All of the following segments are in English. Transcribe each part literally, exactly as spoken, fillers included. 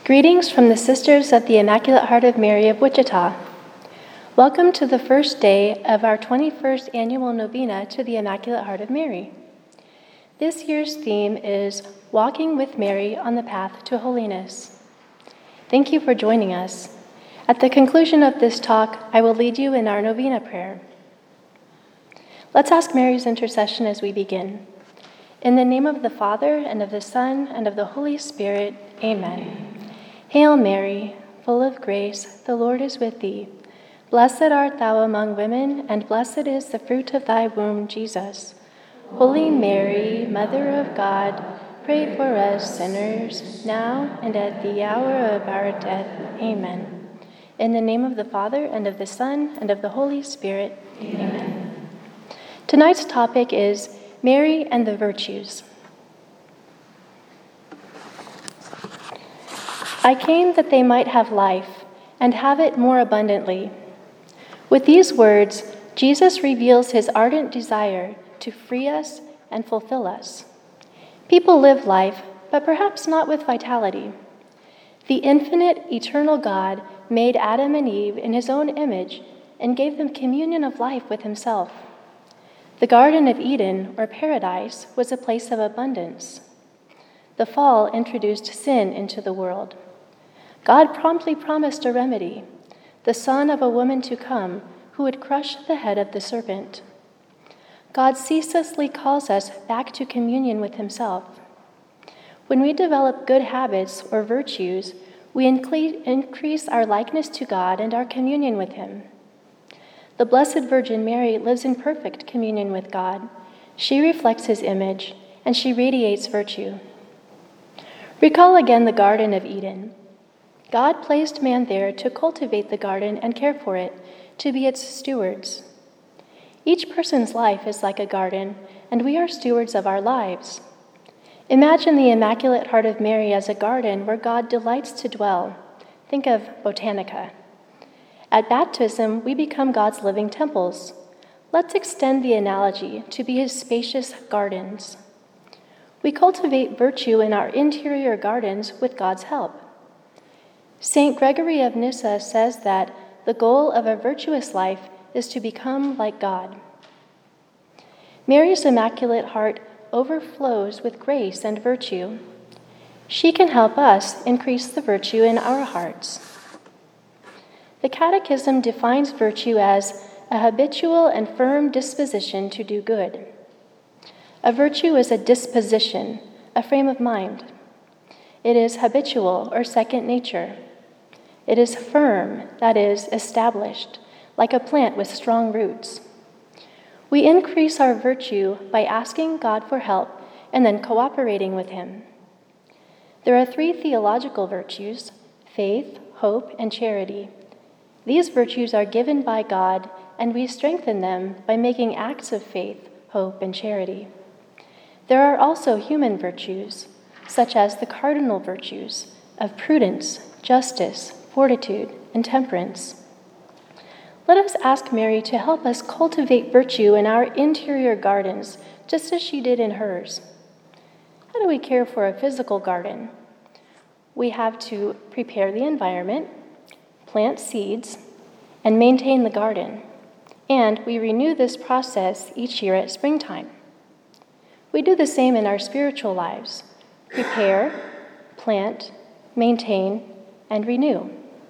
Greetings from the Sisters of the Immaculate Heart of Mary of Wichita. Welcome to the first day of our twenty-first annual novena to the Immaculate Heart of Mary. This year's theme is Walking with Mary on the Path to Holiness. Thank you for joining us. At the conclusion of this talk, I will lead you in our novena prayer. Let's ask Mary's intercession as we begin. In the name of the Father, and of the Son, and of the Holy Spirit, amen. Hail Mary, full of grace, the Lord is with thee. Blessed art thou among women, and blessed is the fruit of thy womb, Jesus. Holy Mary, Mother of God, pray for us sinners, now and at the hour of our death. Amen. In the name of the Father, and of the Son, and of the Holy Spirit. Amen. Amen. Tonight's topic is Mary and the Virtues. I came that they might have life, and have it more abundantly. With these words, Jesus reveals his ardent desire to free us and fulfill us. People live life, but perhaps not with vitality. The infinite, eternal God made Adam and Eve in his own image and gave them communion of life with himself. The Garden of Eden, or paradise, was a place of abundance. The fall introduced sin into the world. God promptly promised a remedy, the Son of a woman to come who would crush the head of the serpent. God ceaselessly calls us back to communion with himself. When we develop good habits or virtues, we incre- increase our likeness to God and our communion with him. The Blessed Virgin Mary lives in perfect communion with God. She reflects his image, and she radiates virtue. Recall again the Garden of Eden. God placed man there to cultivate the garden and care for it, to be its stewards. Each person's life is like a garden, and we are stewards of our lives. Imagine the Immaculate Heart of Mary as a garden where God delights to dwell. Think of Botanica. At baptism, we become God's living temples. Let's extend the analogy to be his spacious gardens. We cultivate virtue in our interior gardens with God's help. Saint Gregory of Nyssa says that the goal of a virtuous life is to become like God. Mary's Immaculate Heart overflows with grace and virtue. She can help us increase the virtue in our hearts. The Catechism defines virtue as a habitual and firm disposition to do good. A virtue is a disposition, a frame of mind. It is habitual or second nature. It is firm, that is, established, like a plant with strong roots. We increase our virtue by asking God for help and then cooperating with him. There are three theological virtues: faith, hope, and charity. These virtues are given by God, and we strengthen them by making acts of faith, hope, and charity. There are also human virtues, such as the cardinal virtues of prudence, justice, fortitude, and temperance. Let us ask Mary to help us cultivate virtue in our interior gardens, just as she did in hers. How do we care for a physical garden? We have to prepare the environment, plant seeds, and maintain the garden. And we renew this process each year at springtime. We do the same in our spiritual lives: prepare, plant, maintain, and renew.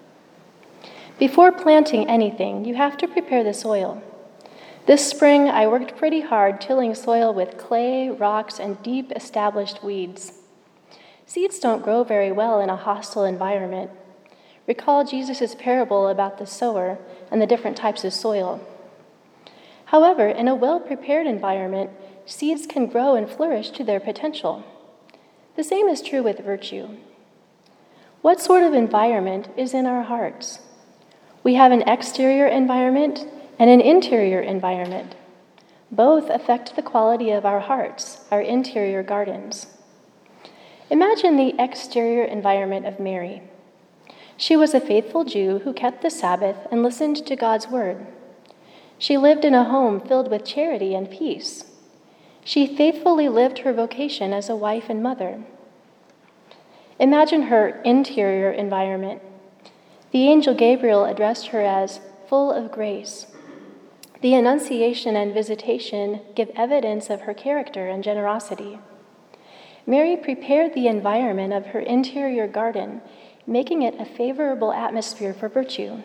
Before planting anything, you have to prepare the soil. This spring, I worked pretty hard tilling soil with clay, rocks, and deep established weeds. Seeds don't grow very well in a hostile environment. Recall Jesus' parable about the sower and the different types of soil. However, in a well-prepared environment, seeds can grow and flourish to their potential. The same is true with virtue. What sort of environment is in our hearts? We have an exterior environment and an interior environment. Both affect the quality of our hearts, our interior gardens. Imagine the exterior environment of Mary. She was a faithful Jew who kept the Sabbath and listened to God's word. She lived in a home filled with charity and peace. She faithfully lived her vocation as a wife and mother. Imagine her interior environment. The angel Gabriel addressed her as full of grace. The Annunciation and Visitation give evidence of her character and generosity. Mary prepared the environment of her interior garden, making it a favorable atmosphere for virtue.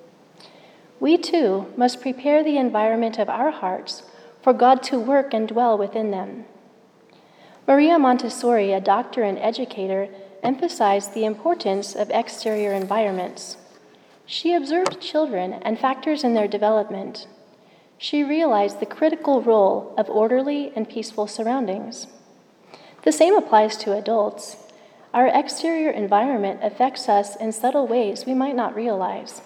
We too must prepare the environment of our hearts for God to work and dwell within them. Maria Montessori, a doctor and educator, emphasized the importance of exterior environments. She observed children and factors in their development. She realized the critical role of orderly and peaceful surroundings. The same applies to adults. Our exterior environment affects us in subtle ways we might not realize.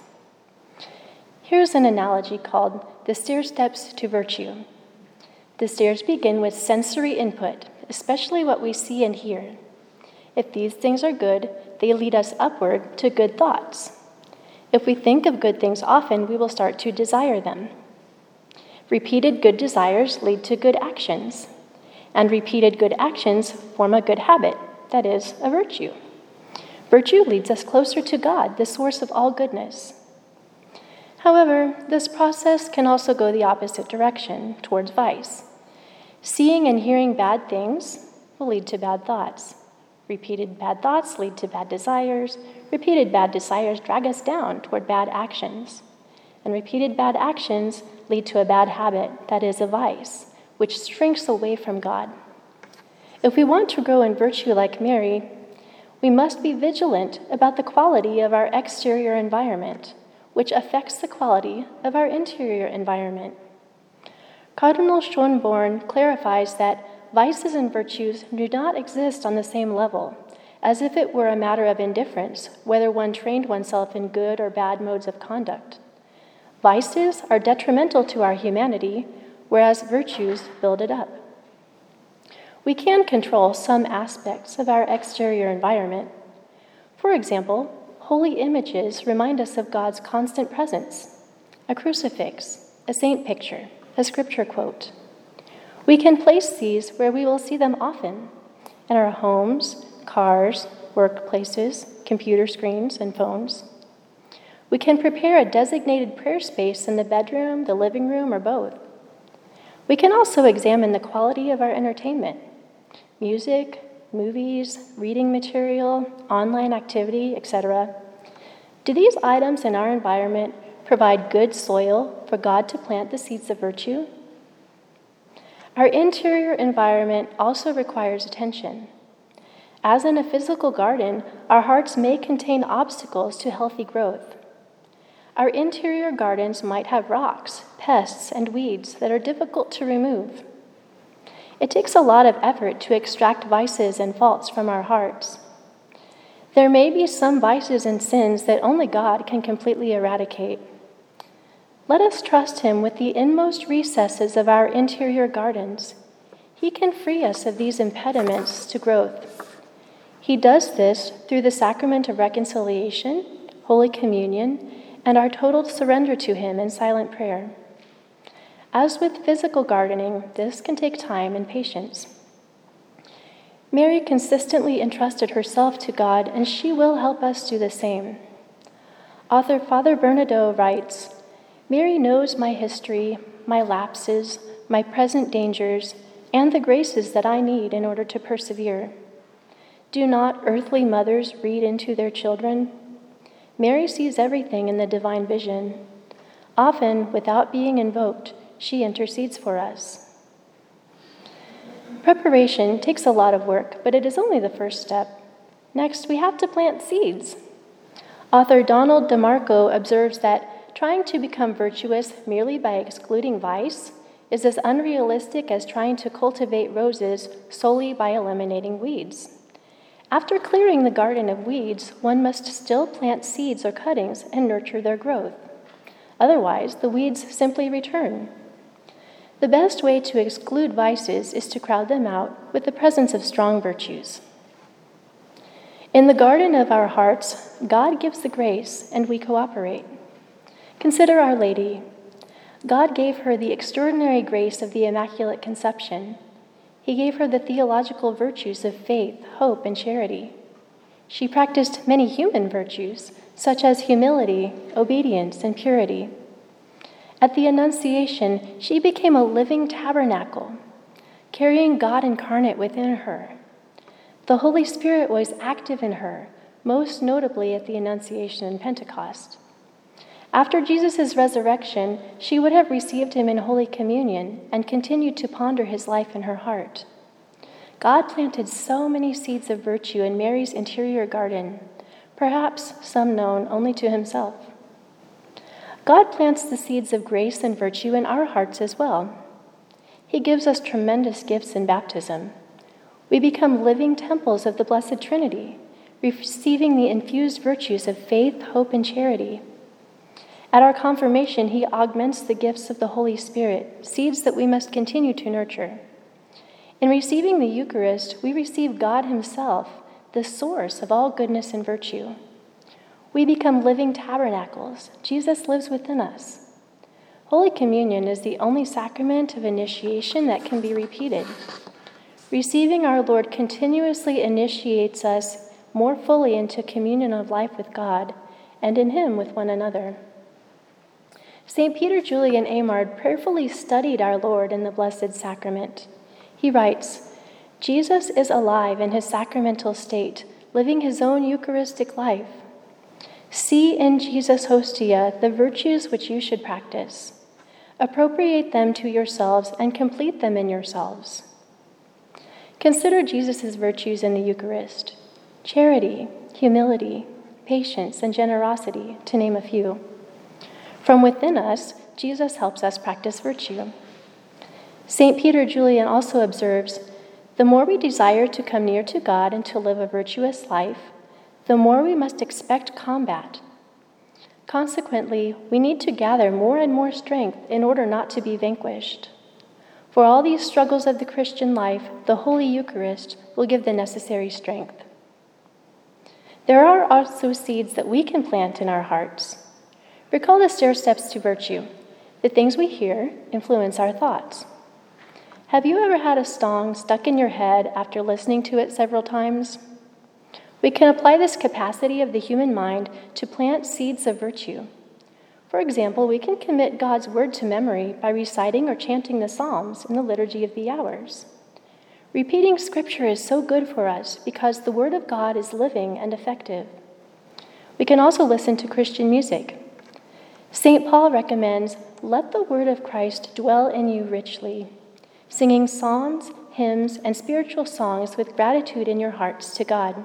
Here's an analogy called the stair steps to virtue. The stairs begin with sensory input, especially what we see and hear. If these things are good, they lead us upward to good thoughts. If we think of good things often, we will start to desire them. Repeated good desires lead to good actions, and repeated good actions form a good habit, that is, a virtue. Virtue leads us closer to God, the source of all goodness. However, this process can also go the opposite direction, towards vice. Seeing and hearing bad things will lead to bad thoughts. Repeated bad thoughts lead to bad desires. Repeated bad desires drag us down toward bad actions. And repeated bad actions lead to a bad habit, that is, a vice, which shrinks away from God. If we want to grow in virtue like Mary, we must be vigilant about the quality of our exterior environment, which affects the quality of our interior environment. Cardinal Schönborn clarifies that vices and virtues do not exist on the same level, as if it were a matter of indifference whether one trained oneself in good or bad modes of conduct. Vices are detrimental to our humanity, whereas virtues build it up. We can control some aspects of our exterior environment. For example, holy images remind us of God's constant presence. A crucifix, a saint picture, a scripture quote. We can place these where we will see them often, in our homes, cars, workplaces, computer screens, and phones. We can prepare a designated prayer space in the bedroom, the living room, or both. We can also examine the quality of our entertainment. Music, movies, reading material, online activity, et cetera. Do these items in our environment provide good soil for God to plant the seeds of virtue? Our interior environment also requires attention. As in a physical garden, our hearts may contain obstacles to healthy growth. Our interior gardens might have rocks, pests, and weeds that are difficult to remove. It takes a lot of effort to extract vices and faults from our hearts. There may be some vices and sins that only God can completely eradicate. Let us trust Him with the inmost recesses of our interior gardens. He can free us of these impediments to growth. He does this through the sacrament of reconciliation, Holy Communion, and our total surrender to Him in silent prayer. As with physical gardening, this can take time and patience. Mary consistently entrusted herself to God, and she will help us do the same. Author Father Bernardo writes, "Mary knows my history, my lapses, my present dangers, and the graces that I need in order to persevere. Do not earthly mothers read into their children? Mary sees everything in the divine vision. Often, without being invoked, she intercedes for us." Preparation takes a lot of work, but it is only the first step. Next, we have to plant seeds. Author Donald DeMarco observes that trying to become virtuous merely by excluding vice is as unrealistic as trying to cultivate roses solely by eliminating weeds. After clearing the garden of weeds, one must still plant seeds or cuttings and nurture their growth. Otherwise, the weeds simply return. The best way to exclude vices is to crowd them out with the presence of strong virtues. In the garden of our hearts, God gives the grace, and we cooperate. Consider Our Lady. God gave her the extraordinary grace of the Immaculate Conception. He gave her the theological virtues of faith, hope, and charity. She practiced many human virtues, such as humility, obedience, and purity. At the Annunciation, she became a living tabernacle, carrying God incarnate within her. The Holy Spirit was active in her, most notably at the Annunciation and Pentecost. After Jesus' resurrection, she would have received him in Holy Communion and continued to ponder his life in her heart. God planted so many seeds of virtue in Mary's interior garden, perhaps some known only to himself. God plants the seeds of grace and virtue in our hearts as well. He gives us tremendous gifts in baptism. We become living temples of the Blessed Trinity, receiving the infused virtues of faith, hope, and charity. At our confirmation, he augments the gifts of the Holy Spirit, seeds that we must continue to nurture. In receiving the Eucharist, we receive God himself, the source of all goodness and virtue. We become living tabernacles. Jesus lives within us. Holy Communion is the only sacrament of initiation that can be repeated. Receiving our Lord continuously initiates us more fully into communion of life with God and in him with one another. Saint Peter Julian Eymard prayerfully studied our Lord in the Blessed Sacrament. He writes, Jesus is alive in his sacramental state, living his own Eucharistic life. See in Jesus Hostia the virtues which you should practice. Appropriate them to yourselves and complete them in yourselves. Consider Jesus' virtues in the Eucharist: charity, humility, patience, and generosity, to name a few. From within us, Jesus helps us practice virtue. Saint Peter Julian also observes, the more we desire to come near to God and to live a virtuous life, the more we must expect combat. Consequently, we need to gather more and more strength in order not to be vanquished. For all these struggles of the Christian life, the Holy Eucharist will give the necessary strength. There are also seeds that we can plant in our hearts. Recall the stair steps to virtue. The things we hear influence our thoughts. Have you ever had a song stuck in your head after listening to it several times? We can apply this capacity of the human mind to plant seeds of virtue. For example, we can commit God's word to memory by reciting or chanting the Psalms in the Liturgy of the Hours. Repeating Scripture is so good for us because the Word of God is living and effective. We can also listen to Christian music. Saint Paul recommends, let the word of Christ dwell in you richly, singing psalms, hymns, and spiritual songs with gratitude in your hearts to God.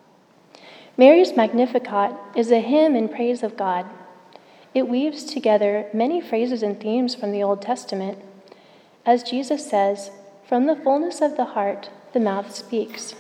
Mary's Magnificat is a hymn in praise of God. It weaves together many phrases and themes from the Old Testament. As Jesus says, from the fullness of the heart, the mouth speaks.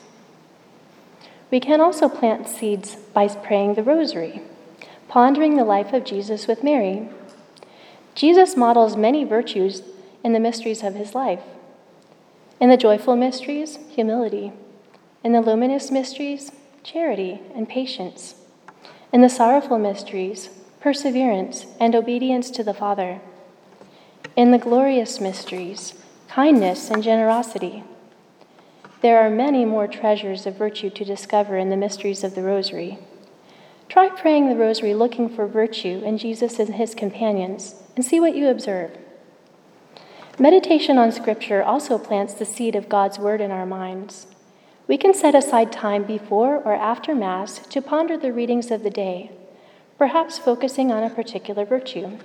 We can also plant seeds by praying the Rosary, pondering the life of Jesus with Mary. Jesus models many virtues in the mysteries of his life. In the joyful mysteries, humility. In the luminous mysteries, charity and patience. In the sorrowful mysteries, perseverance and obedience to the Father. In the glorious mysteries, kindness and generosity. There are many more treasures of virtue to discover in the mysteries of the Rosary. Try praying the Rosary looking for virtue in Jesus and his companions, and see what you observe. Meditation on Scripture also plants the seed of God's Word in our minds. We can set aside time before or after Mass to ponder the readings of the day, perhaps focusing on a particular virtue.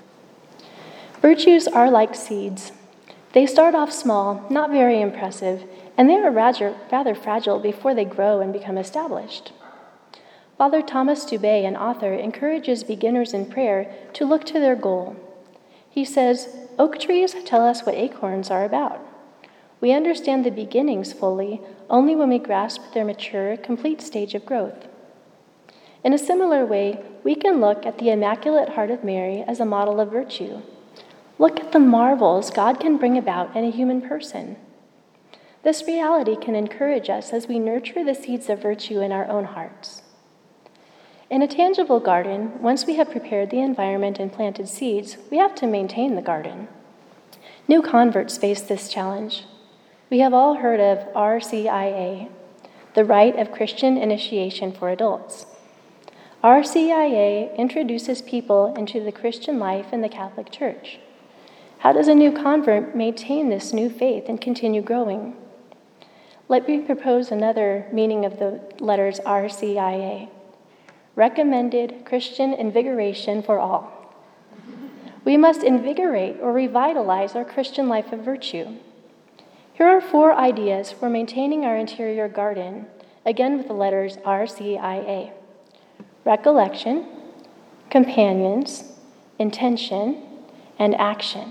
Virtues are like seeds. They start off small, not very impressive, and they are rather, rather fragile before they grow and become established. Father Thomas Dubay, an author, encourages beginners in prayer to look to their goal. He says, oak trees tell us what acorns are about. We understand the beginnings fully only when we grasp their mature, complete stage of growth. In a similar way, we can look at the Immaculate Heart of Mary as a model of virtue. Look at the marvels God can bring about in a human person. This reality can encourage us as we nurture the seeds of virtue in our own hearts. In a tangible garden, once we have prepared the environment and planted seeds, we have to maintain the garden. New converts face this challenge. We have all heard of R C I A. the rite of Christian initiation for adults. R C I A introduces people into the Christian life in the Catholic Church. How does a new convert maintain this new faith and continue growing? Let me propose another meaning of the letters R C I A. Recommended Christian invigoration for all. We must invigorate or revitalize our Christian life of virtue. Here are four ideas for maintaining our interior garden, again with the letters R C I A. Recollection, companions, intention, and action.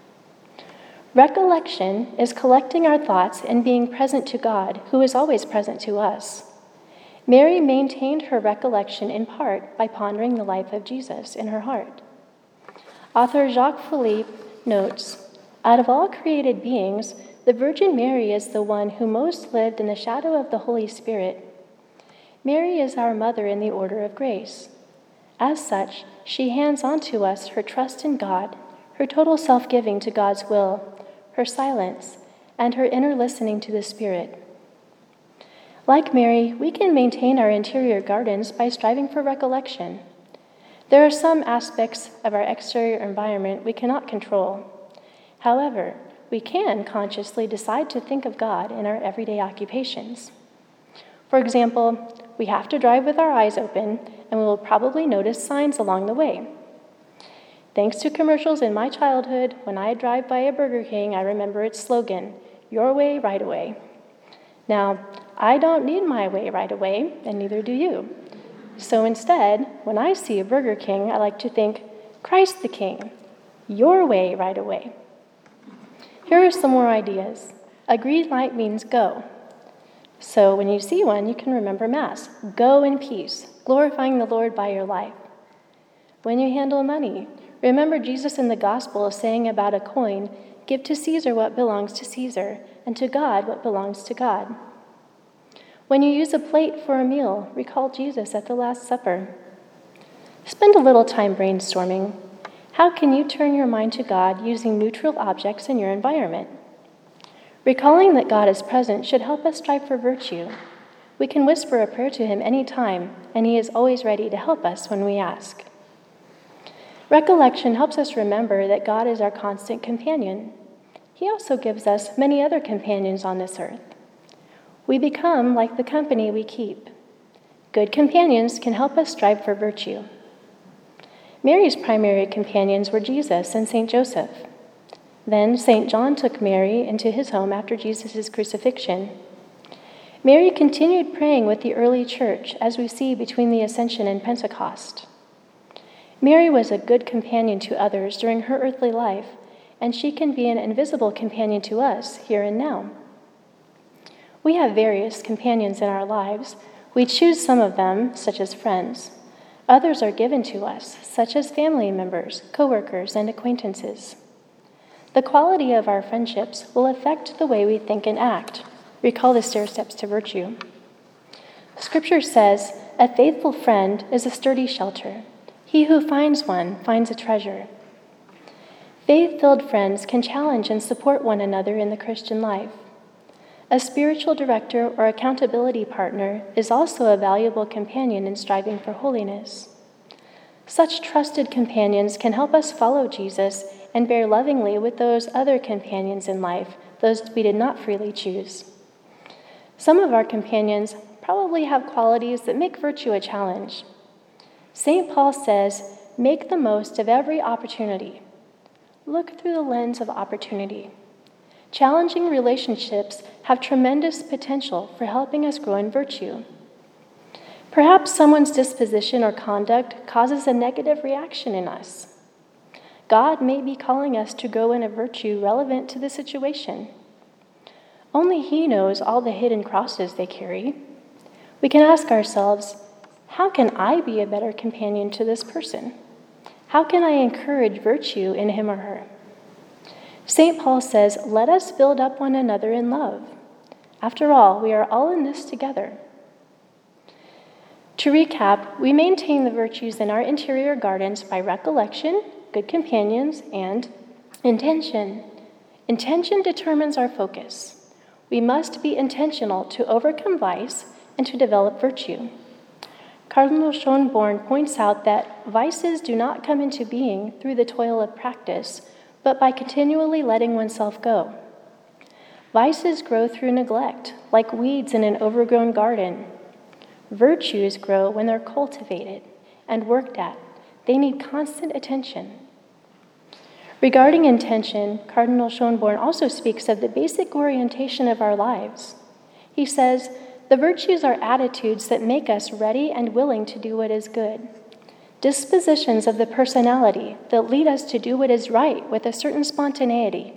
Recollection is collecting our thoughts and being present to God, who is always present to us. Mary maintained her recollection in part by pondering the life of Jesus in her heart. Author Jacques Philippe notes, out of all created beings, the Virgin Mary is the one who most lived in the shadow of the Holy Spirit. Mary is our mother in the order of grace. As such, she hands on to us her trust in God, her total self-giving to God's will, her silence, and her inner listening to the Spirit. Like Mary, we can maintain our interior gardens by striving for recollection. There are some aspects of our exterior environment we cannot control. However, we can consciously decide to think of God in our everyday occupations. For example, we have to drive with our eyes open, and we will probably notice signs along the way. Thanks to commercials in my childhood, when I drive by a Burger King, I remember its slogan, "Your way, right away." Now, I don't need my way right away, and neither do you. So instead, when I see a Burger King, I like to think, Christ the King, your way right away. Here are some more ideas. A green light means go. So when you see one, you can remember Mass. Go in peace, glorifying the Lord by your life. When you handle money, remember Jesus in the Gospel saying about a coin, give to Caesar what belongs to Caesar, and to God what belongs to God. When you use a plate for a meal, recall Jesus at the Last Supper. Spend a little time brainstorming. How can you turn your mind to God using neutral objects in your environment? Recalling that God is present should help us strive for virtue. We can whisper a prayer to him any time, and he is always ready to help us when we ask. Recollection helps us remember that God is our constant companion. He also gives us many other companions on this earth. We become like the company we keep. Good companions can help us strive for virtue. Mary's primary companions were Jesus and Saint Joseph. Then Saint John took Mary into his home after Jesus' crucifixion. Mary continued praying with the early church, as we see between the Ascension and Pentecost. Mary was a good companion to others during her earthly life, and she can be an invisible companion to us here and now. We have various companions in our lives. We choose some of them, such as friends. Others are given to us, such as family members, coworkers, and acquaintances. The quality of our friendships will affect the way we think and act. Recall the stair steps to virtue. Scripture says, a faithful friend is a sturdy shelter. He who finds one finds a treasure. Faith-filled friends can challenge and support one another in the Christian life. A spiritual director or accountability partner is also a valuable companion in striving for holiness. Such trusted companions can help us follow Jesus and bear lovingly with those other companions in life, those we did not freely choose. Some of our companions probably have qualities that make virtue a challenge. Saint Paul says, make the most of every opportunity. Look through the lens of opportunity. Challenging relationships have tremendous potential for helping us grow in virtue. Perhaps someone's disposition or conduct causes a negative reaction in us. God may be calling us to grow in a virtue relevant to the situation. Only He knows all the hidden crosses they carry. We can ask ourselves, how can I be a better companion to this person? How can I encourage virtue in him or her? Saint Paul says, let us build up one another in love. After all, we are all in this together. To recap, we maintain the virtues in our interior gardens by recollection, good companions, and intention. Intention determines our focus. We must be intentional to overcome vice and to develop virtue. Cardinal Schönborn points out that vices do not come into being through the toil of practice, but by continually letting oneself go. Vices grow through neglect, like weeds in an overgrown garden. Virtues grow when they're cultivated and worked at. They need constant attention. Regarding intention, Cardinal Schönborn also speaks of the basic orientation of our lives. He says, "The virtues are attitudes that make us ready and willing to do what is good, dispositions of the personality that lead us to do what is right with a certain spontaneity."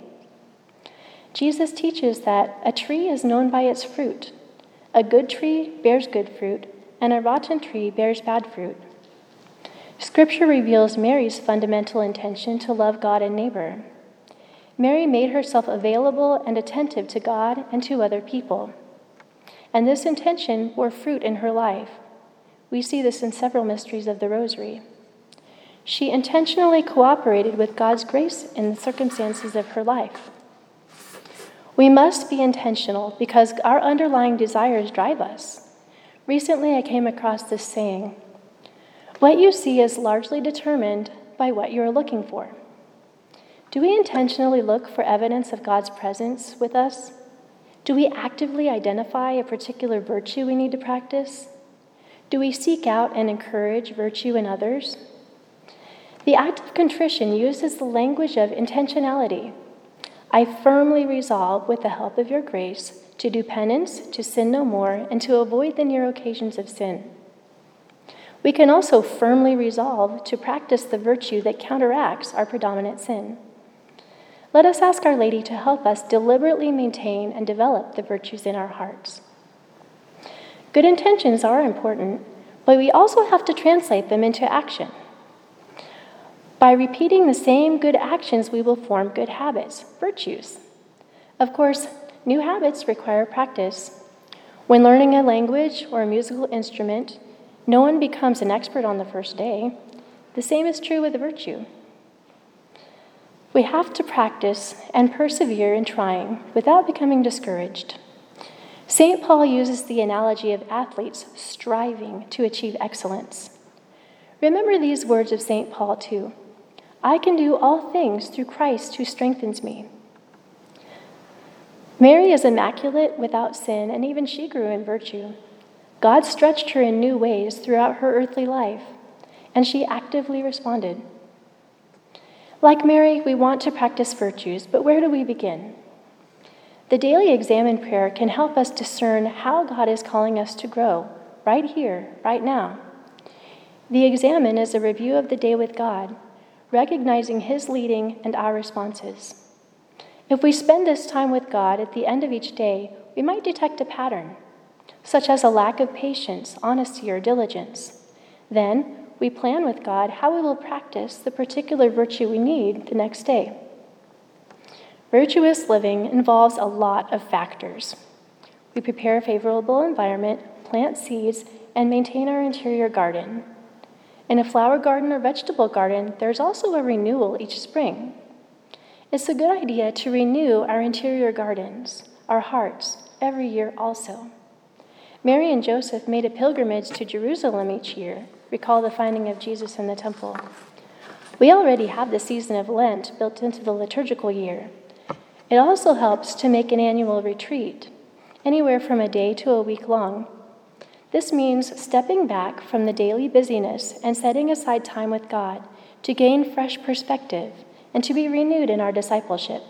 Jesus teaches that a tree is known by its fruit. A good tree bears good fruit, and a rotten tree bears bad fruit. Scripture reveals Mary's fundamental intention to love God and neighbor. Mary made herself available and attentive to God and to other people. And this intention bore fruit in her life. We see this in several mysteries of the Rosary. She intentionally cooperated with God's grace in the circumstances of her life. We must be intentional because our underlying desires drive us. Recently, I came across this saying, "What you see is largely determined by what you are looking for." Do we intentionally look for evidence of God's presence with us? Do we actively identify a particular virtue we need to practice? Do we seek out and encourage virtue in others? The act of contrition uses the language of intentionality. I firmly resolve, with the help of your grace, to do penance, to sin no more, and to avoid the near occasions of sin. We can also firmly resolve to practice the virtue that counteracts our predominant sin. Let us ask Our Lady to help us deliberately maintain and develop the virtues in our hearts. Good intentions are important, but we also have to translate them into action. By repeating the same good actions, we will form good habits, virtues. Of course, new habits require practice. When learning a language or a musical instrument, no one becomes an expert on the first day. The same is true with virtue. We have to practice and persevere in trying without becoming discouraged. Saint Paul uses the analogy of athletes striving to achieve excellence. Remember these words of Saint Paul too. "I can do all things through Christ who strengthens me." Mary is immaculate, without sin, and even she grew in virtue. God stretched her in new ways throughout her earthly life, and she actively responded. Like Mary, we want to practice virtues, but where do we begin? The daily exam and prayer can help us discern how God is calling us to grow, right here, right now. The examen is a review of the day with God, recognizing His leading and our responses. If we spend this time with God at the end of each day, we might detect a pattern, such as a lack of patience, honesty, or diligence. Then, we plan with God how we will practice the particular virtue we need the next day. Virtuous living involves a lot of factors. We prepare a favorable environment, plant seeds, and maintain our interior garden. In a flower garden or vegetable garden, there's also a renewal each spring. It's a good idea to renew our interior gardens, our hearts, every year also. Mary and Joseph made a pilgrimage to Jerusalem each year. Recall the finding of Jesus in the temple. We already have the season of Lent built into the liturgical year. It also helps to make an annual retreat, anywhere from a day to a week long. This means stepping back from the daily busyness and setting aside time with God to gain fresh perspective and to be renewed in our discipleship.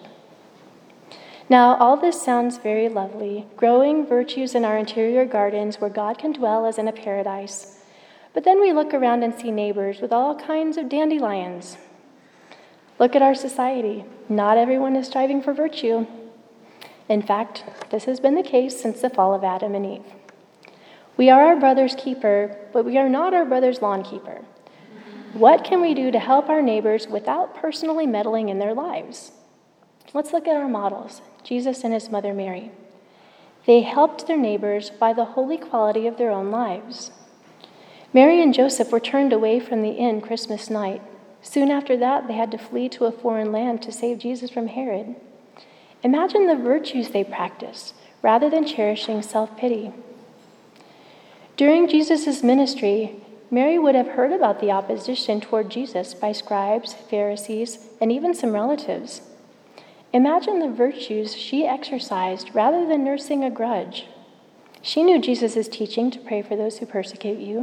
Now, all this sounds very lovely, growing virtues in our interior gardens where God can dwell as in a paradise. But then we look around and see neighbors with all kinds of dandelions. Look at our society. Not everyone is striving for virtue. In fact, this has been the case since the fall of Adam and Eve. We are our brother's keeper, but we are not our brother's lawn keeper. What can we do to help our neighbors without personally meddling in their lives? Let's look at our models, Jesus and his mother Mary. They helped their neighbors by the holy quality of their own lives. Mary and Joseph were turned away from the inn Christmas night. Soon after that, they had to flee to a foreign land to save Jesus from Herod. Imagine the virtues they practiced, rather than cherishing self-pity. During Jesus' ministry, Mary would have heard about the opposition toward Jesus by scribes, Pharisees, and even some relatives. Imagine the virtues she exercised rather than nursing a grudge. She knew Jesus' teaching to pray for those who persecute you.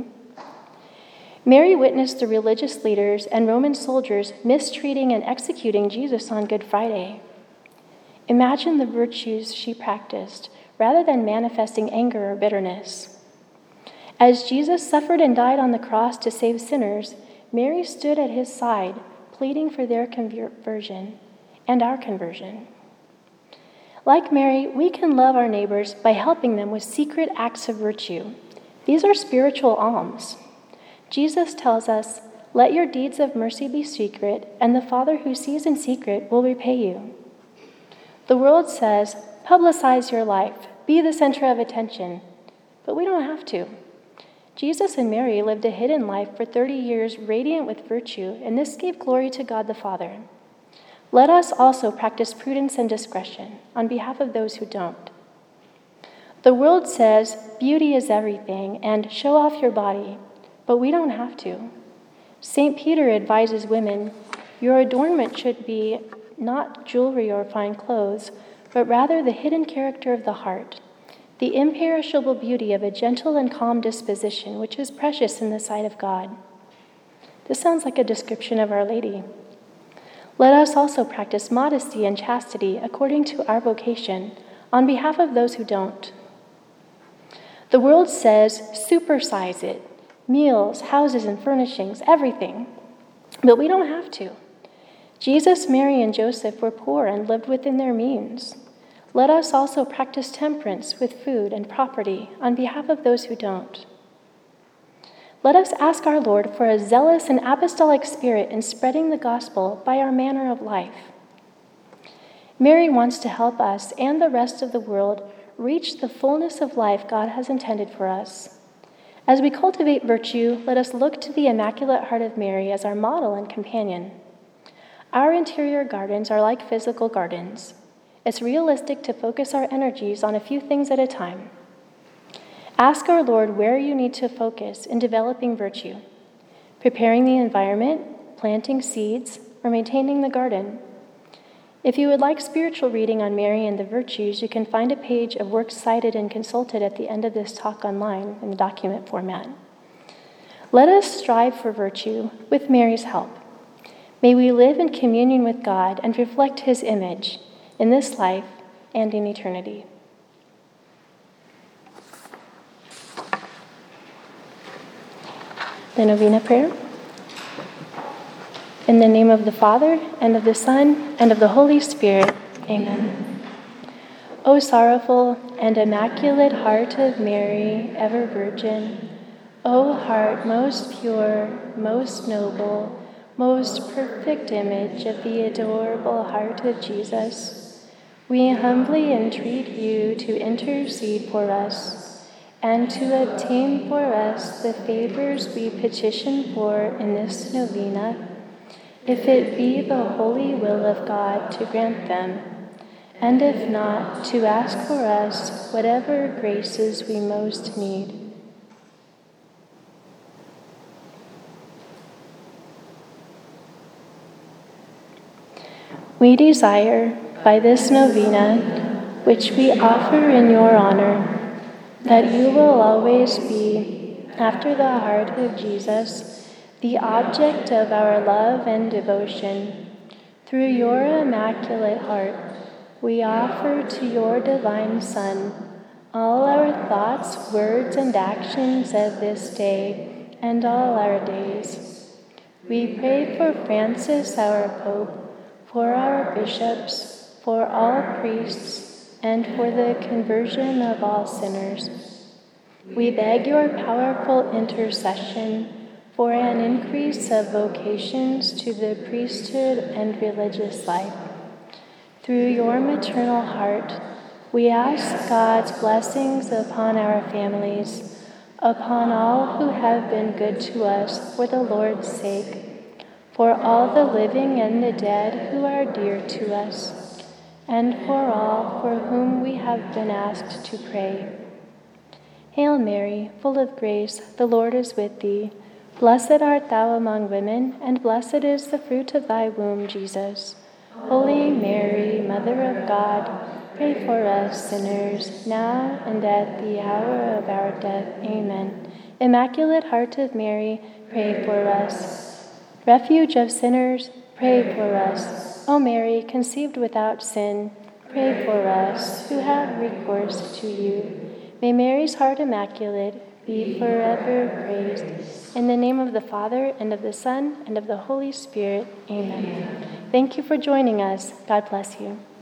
Mary witnessed the religious leaders and Roman soldiers mistreating and executing Jesus on Good Friday. Imagine the virtues she practiced rather than manifesting anger or bitterness. As Jesus suffered and died on the cross to save sinners, Mary stood at his side, pleading for their conversion and our conversion. Like Mary, we can love our neighbors by helping them with secret acts of virtue. These are spiritual alms. Jesus tells us, "Let your deeds of mercy be secret, and the Father who sees in secret will repay you." The world says, publicize your life, be the center of attention, but we don't have to. Jesus and Mary lived a hidden life for thirty years, radiant with virtue, and this gave glory to God the Father. Let us also practice prudence and discretion on behalf of those who don't. The world says beauty is everything and show off your body, but we don't have to. Saint Peter advises women, your adornment should be not jewelry or fine clothes, but rather the hidden character of the heart, the imperishable beauty of a gentle and calm disposition, which is precious in the sight of God. This sounds like a description of Our Lady. Let us also practice modesty and chastity according to our vocation, on behalf of those who don't. The world says, supersize it, meals, houses, and furnishings, everything. But we don't have to. Jesus, Mary, and Joseph were poor and lived within their means. Let us also practice temperance with food and property on behalf of those who don't. Let us ask our Lord for a zealous and apostolic spirit in spreading the gospel by our manner of life. Mary wants to help us and the rest of the world reach the fullness of life God has intended for us. As we cultivate virtue, let us look to the Immaculate Heart of Mary as our model and companion. Our interior gardens are like physical gardens. It's realistic to focus our energies on a few things at a time. Ask our Lord where you need to focus in developing virtue, preparing the environment, planting seeds, or maintaining the garden. If you would like spiritual reading on Mary and the virtues, you can find a page of works cited and consulted at the end of this talk online in the document format. Let us strive for virtue with Mary's help. May we live in communion with God and reflect his image in this life and in eternity. The Novena Prayer. In the name of the Father, and of the Son, and of the Holy Spirit, amen. O sorrowful and immaculate heart of Mary, ever Virgin, O heart most pure, most noble, most perfect image of the adorable heart of Jesus, we humbly entreat you to intercede for us and to obtain for us the favors we petition for in this novena, if it be the holy will of God to grant them, and if not, to ask for us whatever graces we most need. We desire, by this novena, which we offer in your honor, that you will always be, after the heart of Jesus, the object of our love and devotion. Through your immaculate heart, we offer to your divine Son all our thoughts, words, and actions of this day and all our days. We pray for Francis, our Pope, for our bishops, for all priests, and for the conversion of all sinners. We beg your powerful intercession for an increase of vocations to the priesthood and religious life. Through your maternal heart, we ask God's blessings upon our families, upon all who have been good to us for the Lord's sake, for all the living and the dead who are dear to us, and for all for whom we have been asked to pray. Hail Mary, full of grace, the Lord is with thee. Blessed art thou among women, and blessed is the fruit of thy womb, Jesus. Holy Mary, Mother of God, pray for us sinners, now and at the hour of our death. Amen. Immaculate Heart of Mary, pray for us. Refuge of sinners, pray for us. O Mary, conceived without sin, pray for us who have recourse to you. May Mary's heart immaculate be forever praised. In the name of the Father, and of the Son, and of the Holy Spirit. Amen. Thank you for joining us. God bless you.